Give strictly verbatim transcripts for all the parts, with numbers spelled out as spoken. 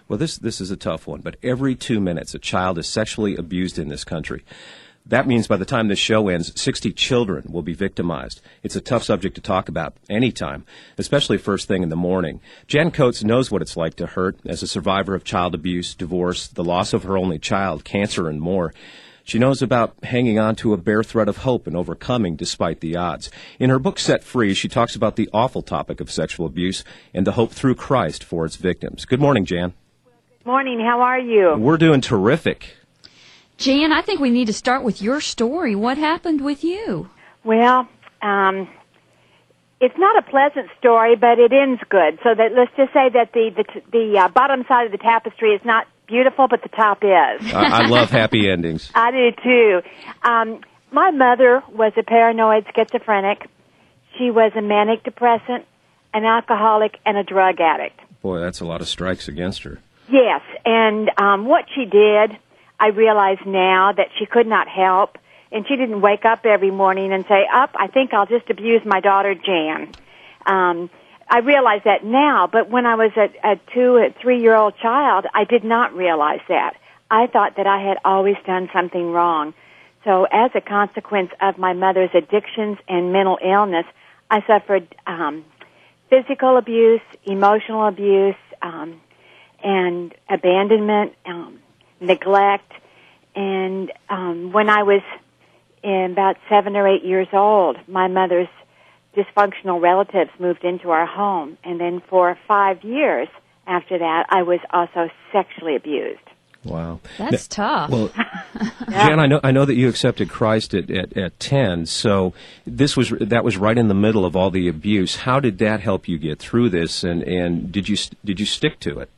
Well, this this is a tough one, but every two minutes a child is sexually abused in this country. That means by the time this show ends, sixty children will be victimized. It's a tough subject to talk about anytime, especially first thing in the morning. Jan Coates knows what it's like to hurt as a survivor of child abuse, divorce, the loss of her only child, cancer, and more. She knows about hanging on to a bare thread of hope and overcoming despite the odds. In her book, Set Free, she talks about the awful topic of sexual abuse and the hope through Christ for its victims. Good morning, Jan. Good morning. How are you? We're doing terrific. Jan, I think we need to start with your story. What happened with you? Well, um, it's not a pleasant story, but it ends good. So that let's just say that the the, the uh, bottom side of the tapestry is not beautiful, but the top is. I, I love happy endings. I do too. Um, my mother was a paranoid schizophrenic. She was a manic depressant, an alcoholic, and a drug addict. Boy, that's a lot of strikes against her. Yes, and um, what she did, I realize now that she could not help, and she didn't wake up every morning and say, up, I think I'll just abuse my daughter, Jan. Um, I realize that now, but when I was a, a two, a three-year-old child, I did not realize that. I thought that I had always done something wrong. So as a consequence of my mother's addictions and mental illness, I suffered um, physical abuse, emotional abuse, um, and abandonment, um, neglect, and um, when I was in about seven or eight years old, my mother's dysfunctional relatives moved into our home, and then for five years after that, I was also sexually abused. Wow, that's now, tough. Well, yeah. Jan, I know I know that you accepted Christ at, at, at ten, so this was that was right in the middle of all the abuse. How did that help you get through this, and, and did you did you stick to it?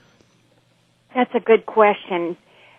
That's a good question.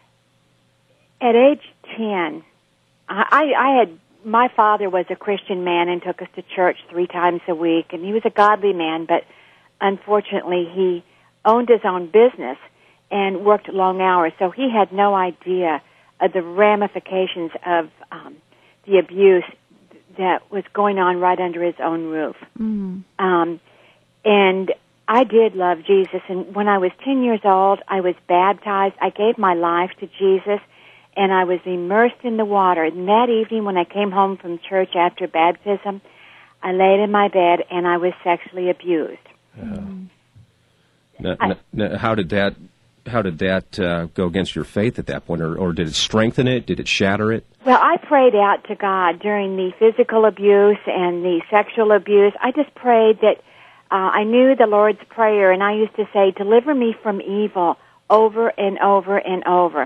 At age ten, I, I had, my father was a Christian man and took us to church three times a week, and he was a godly man, but unfortunately he owned his own business and worked long hours, so he had no idea of the ramifications of um, the abuse that was going on right under his own roof. Mm. Um, and I did love Jesus, and when I was ten years old, I was baptized. I gave my life to Jesus, and I was immersed in the water. And that evening when I came home from church after baptism, I laid in my bed, and I was sexually abused. Uh, mm. now, I, now, how did that how did that uh, go against your faith at that point, or, or did it strengthen it? Did it shatter it? Well, I prayed out to God during the physical abuse and the sexual abuse. I just prayed that Uh, I knew the Lord's Prayer, and I used to say, deliver me from evil, over and over and over.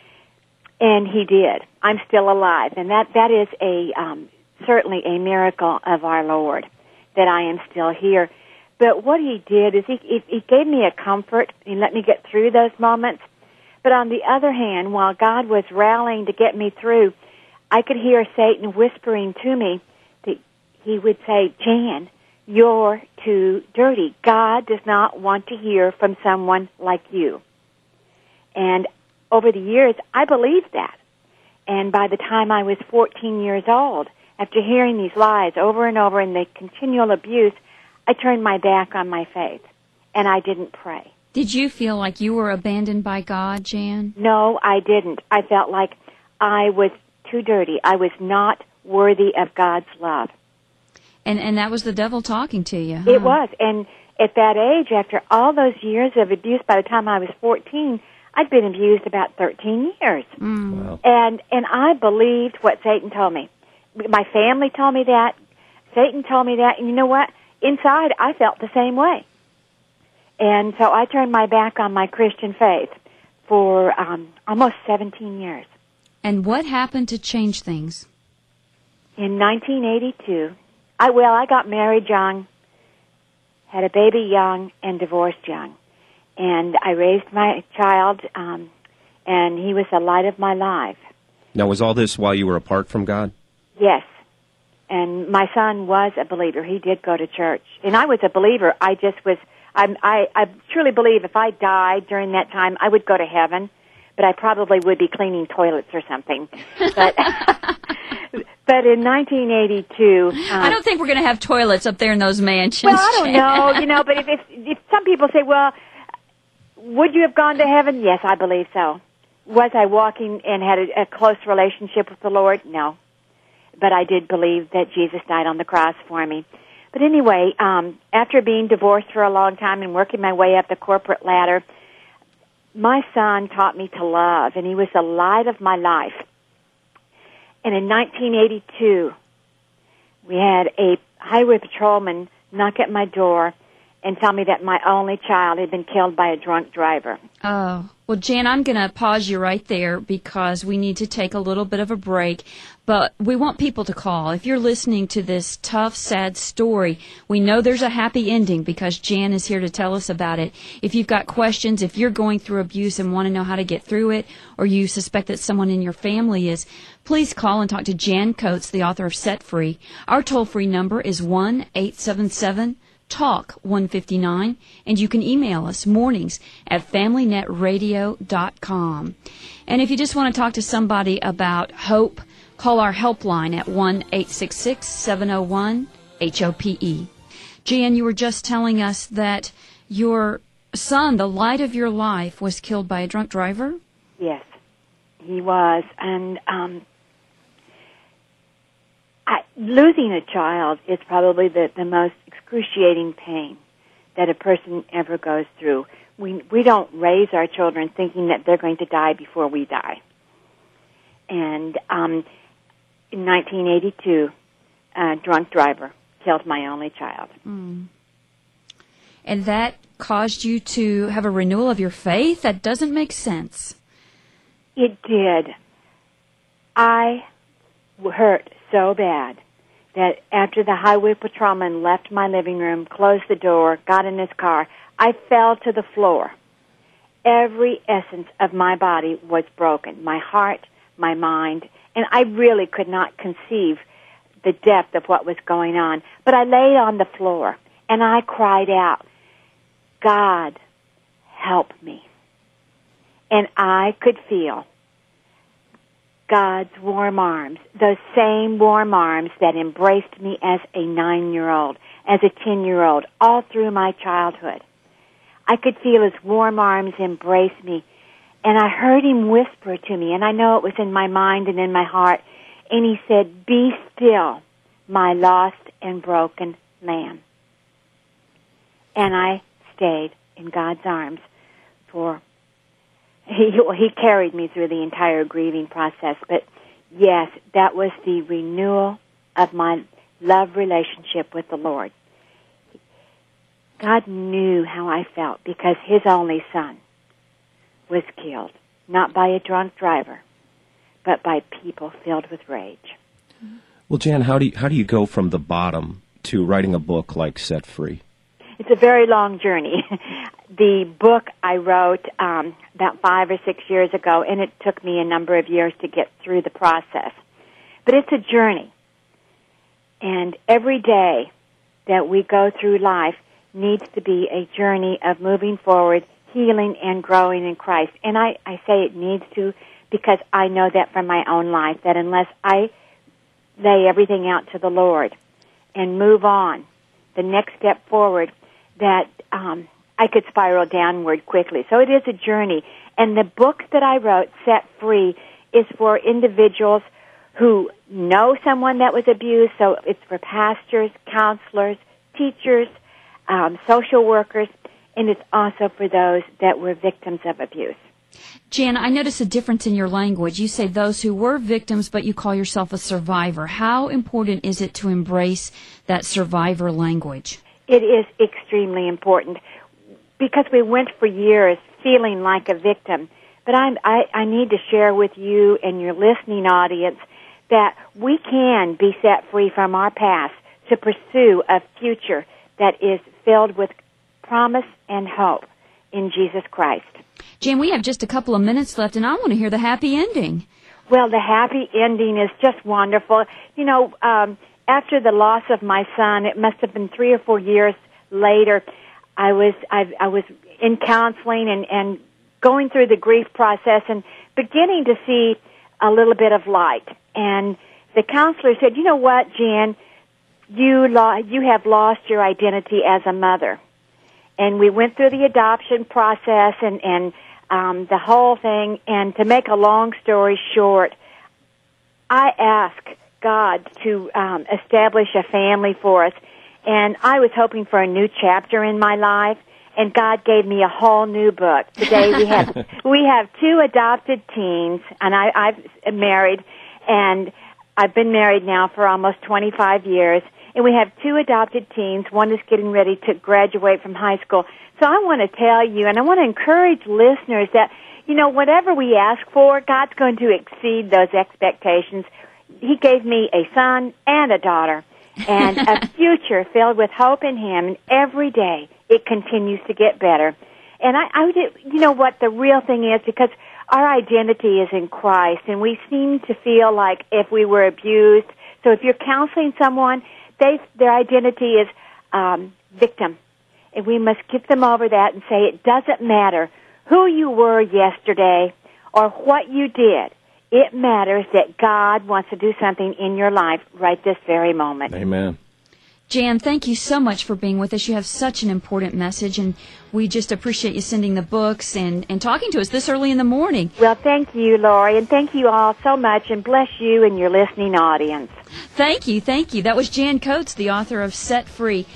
And he did. I'm still alive. And that, that is a um, certainly a miracle of our Lord, that I am still here. But what he did is he, he, he gave me a comfort. He let me get through those moments. But on the other hand, while God was rallying to get me through, I could hear Satan whispering to me that he would say, Jan, you're too dirty. God does not want to hear from someone like you. And over the years, I believed that. And by the time I was fourteen years old, after hearing these lies over and over and the continual abuse, I turned my back on my faith, and I didn't pray. Did you feel like you were abandoned by God, Jan? No, I didn't. I felt like I was too dirty. I was not worthy of God's love. And and that was the devil talking to you, huh? It was. And at that age, after all those years of abuse, by the time I was fourteen, I'd been abused about thirteen years. Mm. Wow. And and I believed what Satan told me. My family told me that. Satan told me that. And you know what? Inside, I felt the same way. And so I turned my back on my Christian faith for um, almost seventeen years. And what happened to change things? In nineteen eighty-two... I, well, I got married young, had a baby young, and divorced young. And I raised my child, um, and he was the light of my life. Now, was all this while you were apart from God? Yes. And my son was a believer. He did go to church. And I was a believer. I just was, I'm, I, I truly believe if I died during that time, I would go to heaven. But I probably would be cleaning toilets or something. But... But in nineteen eighty-two... Um, I don't think we're going to have toilets up there in those mansions. Well, I don't know, you know, but if, if, if some people say, well, would you have gone to heaven? Yes, I believe so. Was I walking and had a, a close relationship with the Lord? No. But I did believe that Jesus died on the cross for me. But anyway, um, after being divorced for a long time and working my way up the corporate ladder, my son taught me to love, and he was the light of my life. And in nineteen eighty-two, we had a highway patrolman knock at my door and tell me that my only child had been killed by a drunk driver. Oh, well, Jan, I'm going to pause you right there because we need to take a little bit of a break. But we want people to call. If you're listening to this tough, sad story, we know there's a happy ending because Jan is here to tell us about it. If you've got questions, if you're going through abuse and want to know how to get through it, or you suspect that someone in your family is, please call and talk to Jan Coates, the author of Set Free. Our toll-free number is one eight seven seven talk one fifty-nine, and you can email us mornings at family net radio dot com. And if you just want to talk to somebody about hope, call our helpline at one eight six six seven oh one H O P E. Jan, you were just telling us that your son, the light of your life, was killed by a drunk driver? Yes, he was. And um, I, losing a child is probably the, the most excruciating pain that a person ever goes through. We we don't raise our children thinking that they're going to die before we die. And um, in nineteen eighty-two, a drunk driver killed my only child. Mm. And that caused you to have a renewal of your faith? That doesn't make sense. It did. I hurt so bad that after the highway patrolman left my living room, closed the door, got in his car, I fell to the floor. Every essence of my body was broken, my heart, my mind, and I really could not conceive the depth of what was going on. But I laid on the floor, and I cried out, God, help me. And I could feel God's warm arms, those same warm arms that embraced me as a nine-year-old, as a ten-year-old, all through my childhood. I could feel his warm arms embrace me, and I heard him whisper to me, and I know it was in my mind and in my heart, and he said, be still, my lost and broken lamb. And I stayed in God's arms for He, he carried me through the entire grieving process. But, yes, that was the renewal of my love relationship with the Lord. God knew how I felt because his only son was killed, not by a drunk driver, but by people filled with rage. Well, Jan, how do you, how do you go from the bottom to writing a book like Set Free? It's a very long journey. The book I wrote um, about five or six years ago, and it took me a number of years to get through the process. But it's a journey. And every day that we go through life needs to be a journey of moving forward, healing, and growing in Christ. And I, I say it needs to because I know that from my own life, that unless I lay everything out to the Lord and move on, the next step forward, that um, I could spiral downward quickly. So it is a journey. And the book that I wrote, Set Free, is for individuals who know someone that was abused. So it's for pastors, counselors, teachers, um, social workers, and it's also for those that were victims of abuse. Jan, I notice a difference in your language. You say those who were victims, but you call yourself a survivor. How important is it to embrace that survivor language? It is extremely important because we went for years feeling like a victim. But I, I, I need to share with you and your listening audience that we can be set free from our past to pursue a future that is filled with promise and hope in Jesus Christ. Jan, we have just a couple of minutes left, and I want to hear the happy ending. Well, the happy ending is just wonderful. You know, um, after the loss of my son, it must have been three or four years later, I was I, I was in counseling and, and going through the grief process and beginning to see a little bit of light. And the counselor said, you know what, Jan, you lo- you have lost your identity as a mother. and we went through the adoption process and, and um, the whole thing. And to make a long story short, I asked God to um, establish a family for us, and I was hoping for a new chapter in my life. And God gave me a whole new book. Today we have we have two adopted teens, and I, I've married, and I've been married now for almost twenty-five years. And we have two adopted teens. One is getting ready to graduate from high school. So I want to tell you, and I want to encourage listeners that, you know, whatever we ask for, God's going to exceed those expectations. He gave me a son and a daughter, and a future filled with hope in Him, and every day it continues to get better. And I, I would, you know what the real thing is, because our identity is in Christ, and we seem to feel like if we were abused. So if you're counseling someone, they their identity is um, victim, and we must get them over that and say it doesn't matter who you were yesterday or what you did. It matters that God wants to do something in your life right this very moment. Amen. Jan, thank you so much for being with us. You have such an important message, and we just appreciate you sending the books and, and talking to us this early in the morning. Well, thank you, Lori, and thank you all so much, and bless you and your listening audience. Thank you, thank you. That was Jan Coates, the author of Set Free.